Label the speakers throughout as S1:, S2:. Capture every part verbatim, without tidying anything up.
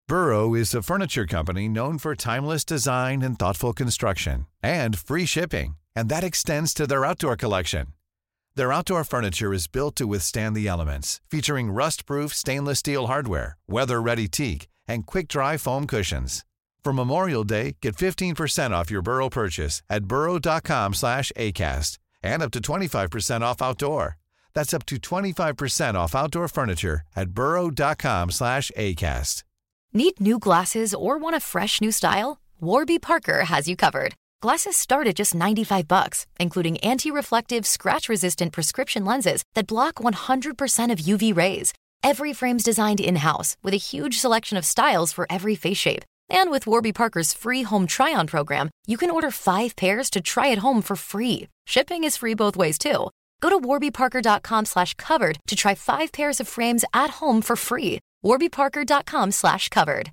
S1: Burrow is a furniture company known for timeless design and thoughtful construction, and free shipping, and that extends to their outdoor collection. Their outdoor furniture is built to withstand the elements, featuring rust-proof stainless steel hardware, weather-ready teak, and quick-dry foam cushions. For Memorial Day, get fifteen percent off your Burrow purchase at burrow.com slash ACAST and up to twenty-five percent off outdoor. That's up to twenty-five percent off outdoor furniture at burrow.com slash ACAST.
S2: Need new glasses or want a fresh new style? Warby Parker has you covered. Glasses start at just ninety-five bucks, including anti-reflective, scratch-resistant prescription lenses that block one hundred percent of U V rays. Every frame's designed in-house with a huge selection of styles for every face shape. And with Warby Parker's free home try-on program, you can order five pairs to try at home for free. Shipping is free both ways, too. Go to warbyparker.com slash covered to try five pairs of frames at home for free. warbyparker.com slash covered.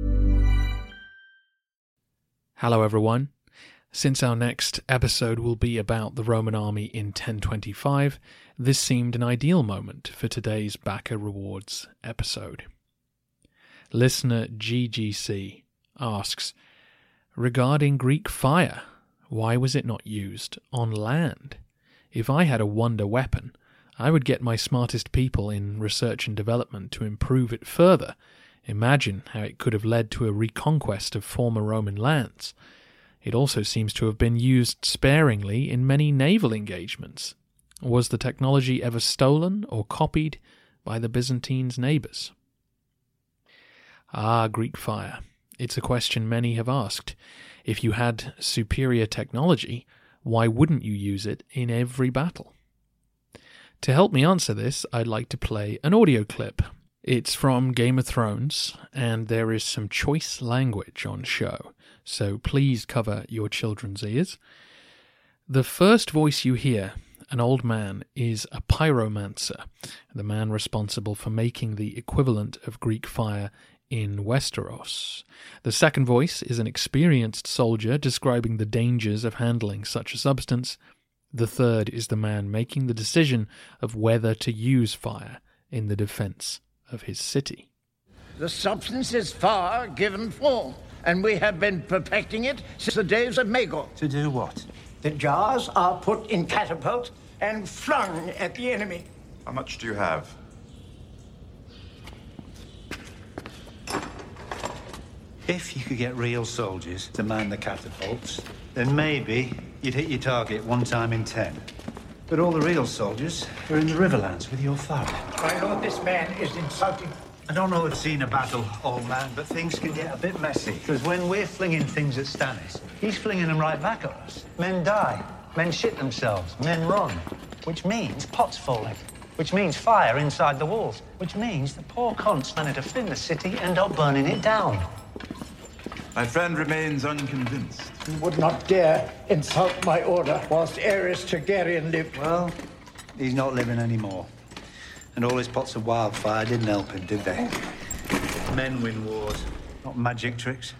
S3: Hello, everyone. Since our next episode will be about the Roman army in ten twenty-five, this seemed an ideal moment for today's Backer Rewards episode. Listener G G C asks, regarding Greek fire, why was it not used on land? If I had a wonder weapon, I would get my smartest people in research and development to improve it further. Imagine how it could have led to a reconquest of former Roman lands. It also seems to have been used sparingly in many naval engagements. Was the technology ever stolen or copied by the Byzantines' neighbours? Ah, Greek fire. It's a question many have asked. If you had superior technology, why wouldn't you use it in every battle? To help me answer this, I'd like to play an audio clip. It's from Game of Thrones, and there is some choice language on show, so please cover your children's ears. The first voice you hear, an old man, is a pyromancer, the man responsible for making the equivalent of Greek fire in Westeros. The second voice is an experienced soldier describing the dangers of handling such a substance. The third is the man making the decision of whether to use fire in the defense of his city.
S4: The substance is fire given form, and we have been perfecting it since the days of Magor.
S5: To do what?
S4: The jars are put in catapults and flung at the enemy.
S6: How much do you have?
S5: If you could get real soldiers to man the catapults, then maybe you'd hit your target one time in ten. But all the real soldiers are in the Riverlands with your father.
S4: My lord, this man is insulting.
S5: I don't know if you've seen a battle, old man, but things can get a bit messy. Because when we're flinging things at Stannis, he's flinging them right back at us. Men die, men shit themselves, men run. Which means pots falling. Which means fire inside the walls. Which means the poor cons trying to defend the city end up burning it down.
S6: My friend remains unconvinced.
S4: You would not dare insult my order whilst Ares Targaryen lived.
S5: Well, he's not living anymore. And all his pots of wildfire didn't help him, did they? Men win wars, not magic tricks.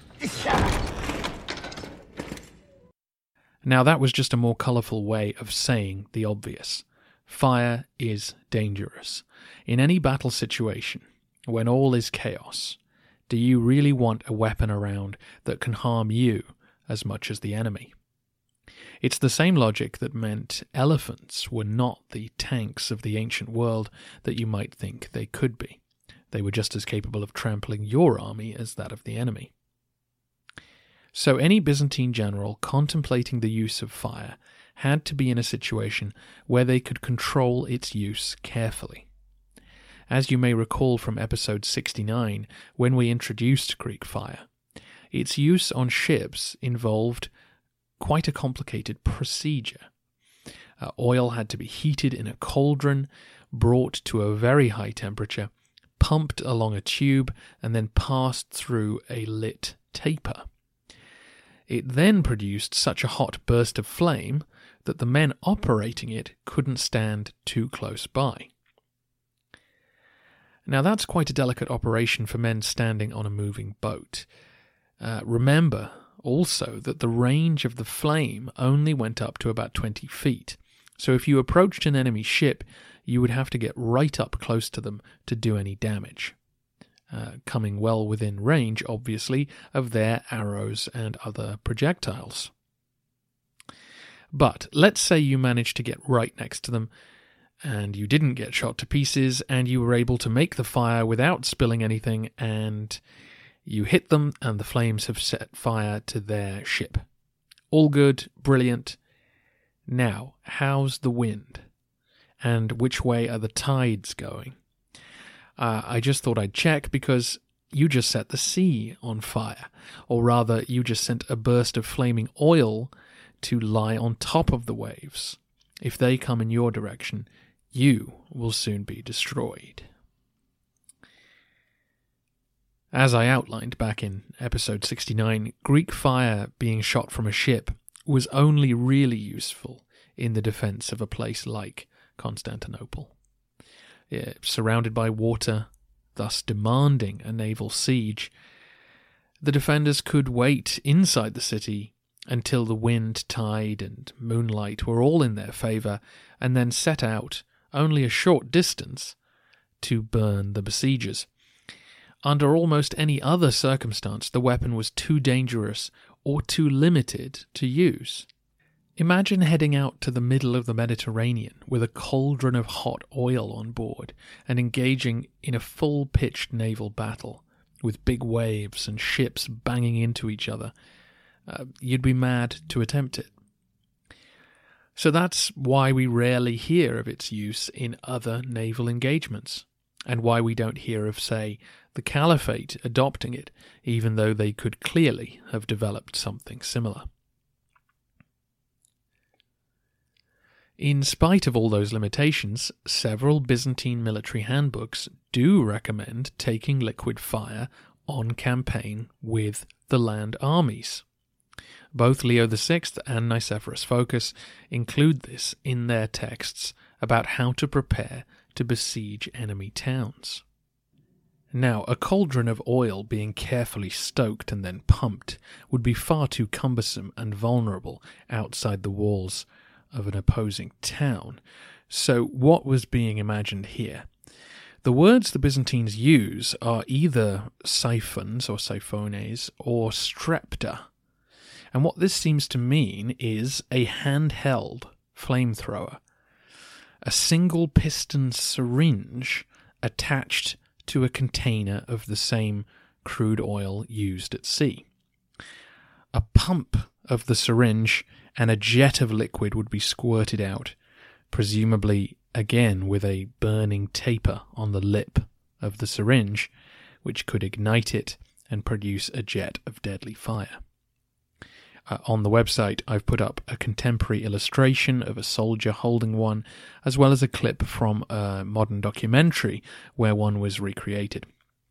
S3: Now that was just a more colourful way of saying the obvious. Fire is dangerous. In any battle situation, when all is chaos, do you really want a weapon around that can harm you as much as the enemy? It's the same logic that meant elephants were not the tanks of the ancient world that you might think they could be. They were just as capable of trampling your army as that of the enemy. So any Byzantine general contemplating the use of fire had to be in a situation where they could control its use carefully. As you may recall from episode sixty-nine, when we introduced Greek fire, its use on ships involved quite a complicated procedure. Uh, oil had to be heated in a cauldron, brought to a very high temperature, pumped along a tube, and then passed through a lit taper. It then produced such a hot burst of flame that the men operating it couldn't stand too close by. Now that's quite a delicate operation for men standing on a moving boat. Uh, remember also that the range of the flame only went up to about twenty feet, so if you approached an enemy ship, you would have to get right up close to them to do any damage. uh, coming well within range, obviously, of their arrows and other projectiles. But let's say you managed to get right next to them, and you didn't get shot to pieces, and you were able to make the fire without spilling anything, and you hit them, and the flames have set fire to their ship. All good, brilliant. Now, how's the wind? And which way are the tides going? Uh, I just thought I'd check because you just set the sea on fire. Or rather, you just sent a burst of flaming oil to lie on top of the waves. If they come in your direction, you will soon be destroyed. As I outlined back in episode sixty-nine, Greek fire being shot from a ship was only really useful in the defense of a place like Constantinople. Yeah, surrounded by water, thus demanding a naval siege, the defenders could wait inside the city until the wind, tide, and moonlight were all in their favour, and then set out only a short distance to burn the besiegers. Under almost any other circumstance, the weapon was too dangerous or too limited to use. Imagine heading out to the middle of the Mediterranean with a cauldron of hot oil on board and engaging in a full-pitched naval battle with big waves and ships banging into each other. Uh, you'd be mad to attempt it. So that's why we rarely hear of its use in other naval engagements, and why we don't hear of, say, the Caliphate adopting it, even though they could clearly have developed something similar. In spite of all those limitations, several Byzantine military handbooks do recommend taking liquid fire on campaign with the land armies. Both Leo the Sixth and Nicephorus Phocas include this in their texts about how to prepare to besiege enemy towns. Now, a cauldron of oil being carefully stoked and then pumped would be far too cumbersome and vulnerable outside the walls of an opposing town. So what was being imagined here? The words the Byzantines use are either siphons or siphones or strepta. And what this seems to mean is a handheld flamethrower, a single piston syringe attached to a container of the same crude oil used at sea. A pump of the syringe and a jet of liquid would be squirted out, presumably again with a burning taper on the lip of the syringe, which could ignite it and produce a jet of deadly fire. Uh, on the website, I've put up a contemporary illustration of a soldier holding one, as well as a clip from a modern documentary where one was recreated.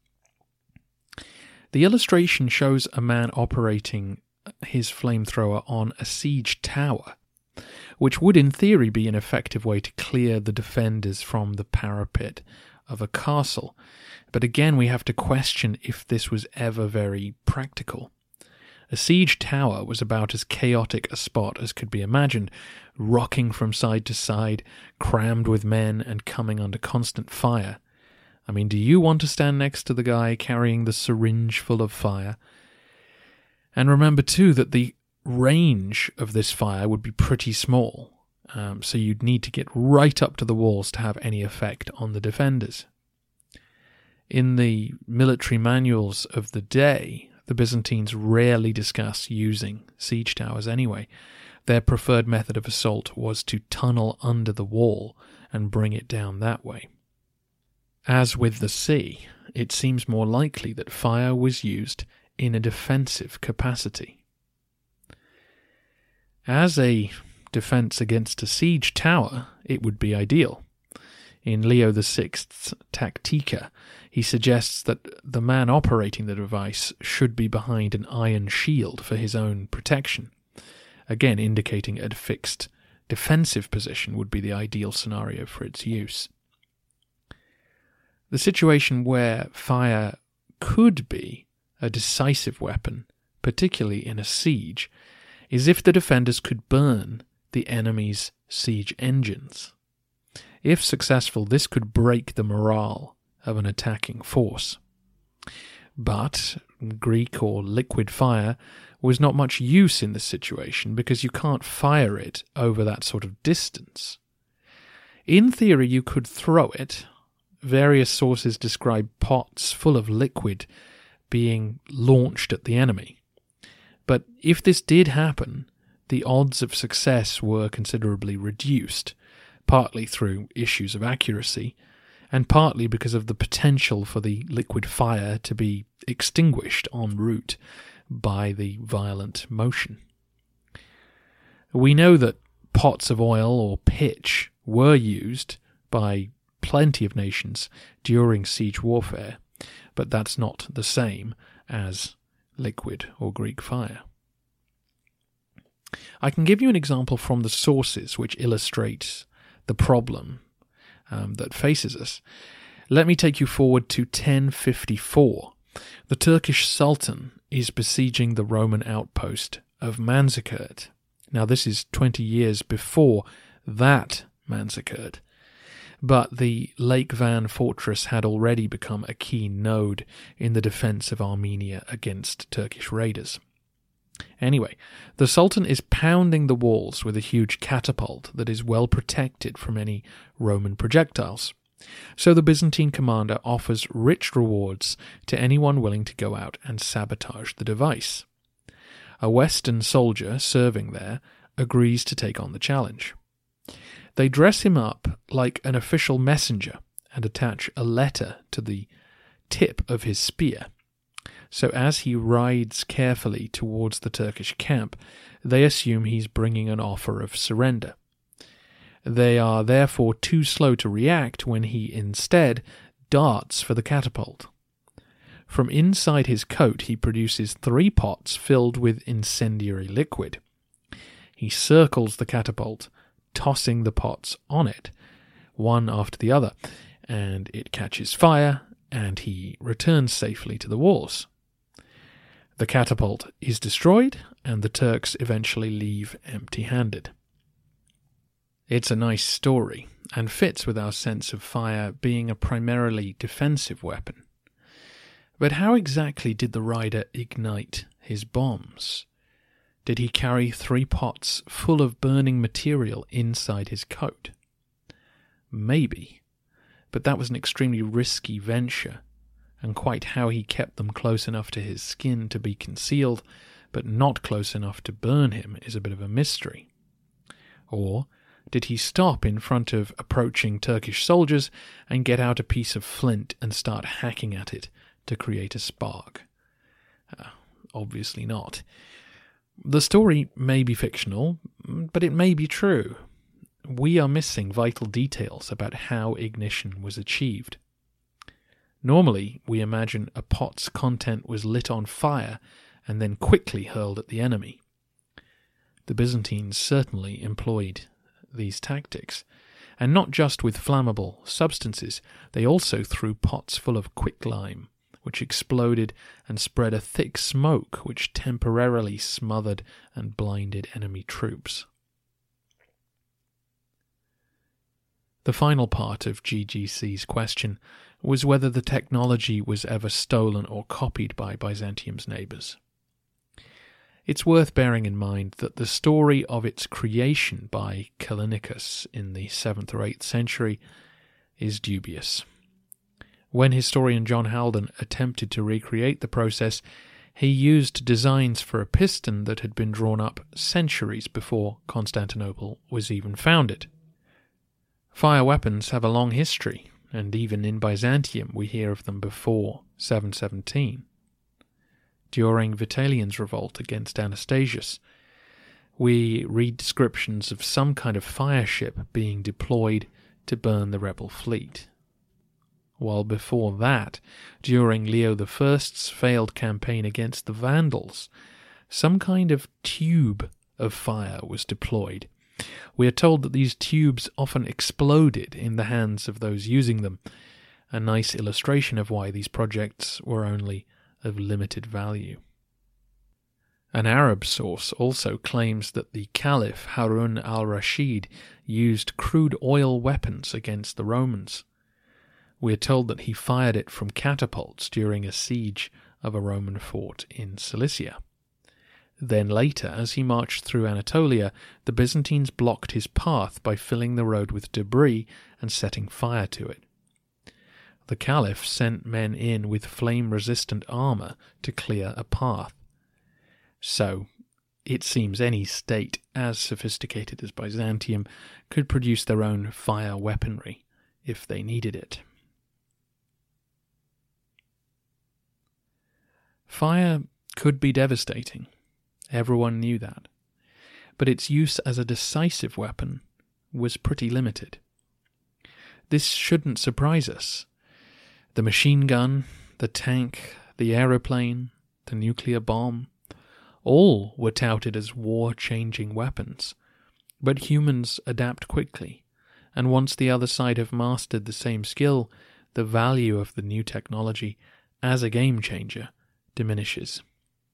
S3: The illustration shows a man operating his flamethrower on a siege tower, which would in theory be an effective way to clear the defenders from the parapet of a castle. But again, we have to question if this was ever very practical. A siege tower was about as chaotic a spot as could be imagined, rocking from side to side, crammed with men and coming under constant fire. I mean, do you want to stand next to the guy carrying the syringe full of fire? And remember too that the range of this fire would be pretty small, um, so you'd need to get right up to the walls to have any effect on the defenders. In the military manuals of the day, the Byzantines rarely discuss using siege towers anyway. Their preferred method of assault was to tunnel under the wall and bring it down that way. As with the sea, it seems more likely that fire was used in a defensive capacity. As a defense against a siege tower, it would be ideal. In Leo the Sixth's Tactica, he suggests that the man operating the device should be behind an iron shield for his own protection, again indicating a fixed defensive position would be the ideal scenario for its use. The situation where fire could be a decisive weapon, particularly in a siege, is if the defenders could burn the enemy's siege engines. If successful, this could break the morale of an attacking force. But Greek or liquid fire was not much use in this situation because you can't fire it over that sort of distance. In theory, you could throw it. Various sources describe pots full of liquid being launched at the enemy. But if this did happen, the odds of success were considerably reduced, partly through issues of accuracy, and partly because of the potential for the liquid fire to be extinguished en route by the violent motion. We know that pots of oil or pitch were used by plenty of nations during siege warfare, but that's not the same as liquid or Greek fire. I can give you an example from the sources which illustrates the problem um, that faces us. Let me take you forward to ten fifty-four. The Turkish Sultan is besieging the Roman outpost of Manzikert. Now, this is twenty years before that Manzikert, but the Lake Van fortress had already become a key node in the defense of Armenia against Turkish raiders. Anyway, the Sultan is pounding the walls with a huge catapult that is well protected from any Roman projectiles. So the Byzantine commander offers rich rewards to anyone willing to go out and sabotage the device. A Western soldier serving there agrees to take on the challenge. They dress him up like an official messenger and attach a letter to the tip of his spear. So as he rides carefully towards the Turkish camp, they assume he's bringing an offer of surrender. They are therefore too slow to react when he instead darts for the catapult. From inside his coat he produces three pots filled with incendiary liquid. He circles the catapult, tossing the pots on it, one after the other, and it catches fire, and he returns safely to the walls. The catapult is destroyed, and the Turks eventually leave empty-handed. It's a nice story, and fits with our sense of fire being a primarily defensive weapon. But how exactly did the rider ignite his bombs? Did he carry three pots full of burning material inside his coat? Maybe, but that was an extremely risky venture, and quite how he kept them close enough to his skin to be concealed, but not close enough to burn him, is a bit of a mystery. Or did he stop in front of approaching Turkish soldiers and get out a piece of flint and start hacking at it to create a spark? Uh, obviously not. The story may be fictional, but it may be true. We are missing vital details about how ignition was achieved. Normally, we imagine a pot's content was lit on fire and then quickly hurled at the enemy. The Byzantines certainly employed these tactics, and not just with flammable substances, they also threw pots full of quicklime, which exploded and spread a thick smoke which temporarily smothered and blinded enemy troops. The final part of G G C's question was whether the technology was ever stolen or copied by Byzantium's neighbours. It's worth bearing in mind that the story of its creation by Callinicus in the seventh or eighth century is dubious. When historian John Haldon attempted to recreate the process, he used designs for a piston that had been drawn up centuries before Constantinople was even founded. Fire weapons have a long history, and even in Byzantium we hear of them before seven seventeen. During Vitalian's revolt against Anastasius, we read descriptions of some kind of fire ship being deployed to burn the rebel fleet. While before that, during Leo the First's failed campaign against the Vandals, some kind of tube of fire was deployed. We are told that these tubes often exploded in the hands of those using them, a nice illustration of why these projects were only of limited value. An Arab source also claims that the Caliph Harun al-Rashid used crude oil weapons against the Romans. We're told that he fired it from catapults during a siege of a Roman fort in Cilicia. Then later, as he marched through Anatolia, the Byzantines blocked his path by filling the road with debris and setting fire to it. The Caliph sent men in with flame-resistant armour to clear a path. So, it seems any state as sophisticated as Byzantium could produce their own fire weaponry if they needed it. Fire could be devastating. Everyone knew that. But its use as a decisive weapon was pretty limited. This shouldn't surprise us. The machine gun, the tank, the aeroplane, the nuclear bomb, all were touted as war-changing weapons. But humans adapt quickly, and once the other side have mastered the same skill, the value of the new technology as a game-changer diminishes.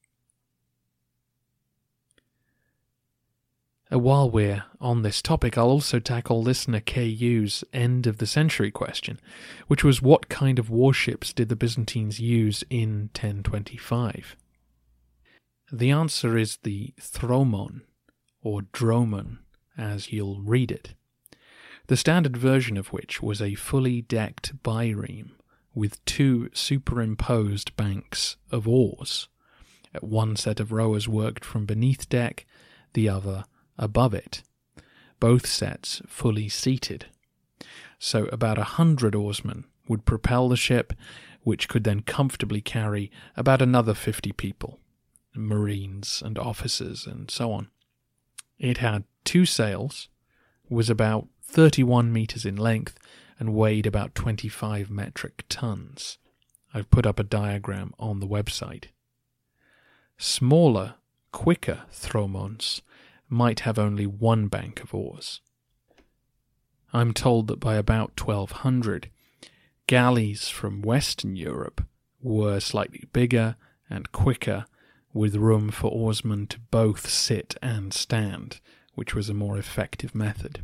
S3: While we're on this topic, I'll also tackle listener K U's end-of-the-century question, which was what kind of warships did the Byzantines use in ten twenty-five? The answer is the Thromon, or Dromon, as you'll read it, the standard version of which was a fully decked bireme with two superimposed banks of oars. One set of rowers worked from beneath deck, the other above it, both sets fully seated. So about a hundred oarsmen would propel the ship, which could then comfortably carry about another fifty people, marines and officers and so on. It had two sails, was about thirty-one metres in length, and weighed about twenty-five metric tons. I've put up a diagram on the website. Smaller, quicker Thromons might have only one bank of oars. I'm told that by about twelve hundred, galleys from Western Europe were slightly bigger and quicker, with room for oarsmen to both sit and stand, which was a more effective method.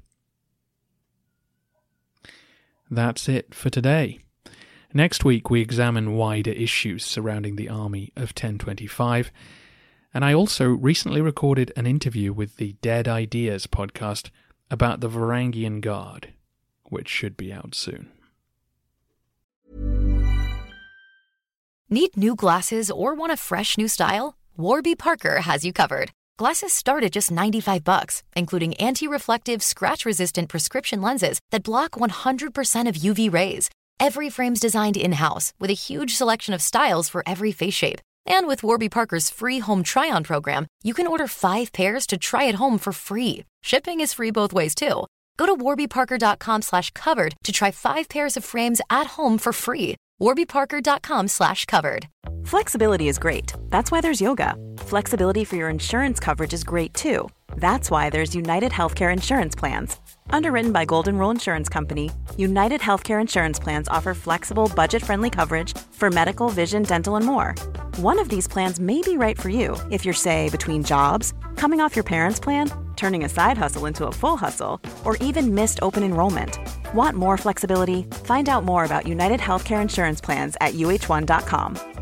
S3: That's it for today. Next week we examine wider issues surrounding the army of ten twenty-five, and I also recently recorded an interview with the Dead Ideas podcast about the Varangian Guard, which should be out soon.
S2: Need new glasses or want a fresh new style? Warby Parker has you covered. Glasses start at just ninety-five bucks, including anti-reflective, scratch-resistant prescription lenses that block one hundred percent of U V rays. Every frame's designed in-house with a huge selection of styles for every face shape. And with Warby Parker's free home try-on program, you can order five pairs to try at home for free. Shipping is free both ways, too. Go to warbyparker.com slash covered to try five pairs of frames at home for free. warbyparker.com slash covered.
S7: Flexibility is great. That's why there's yoga. Flexibility for your insurance coverage is great too. That's why there's United Healthcare Insurance Plans. Underwritten by Golden Rule Insurance Company, United Healthcare Insurance Plans offer flexible, budget-friendly coverage for medical, vision, dental, and more. One of these plans may be right for you if you're, say, between jobs, coming off your parents' plan, turning a side hustle into a full hustle, or even missed open enrollment. Want more flexibility? Find out more about United Healthcare Insurance Plans at U H one dot com.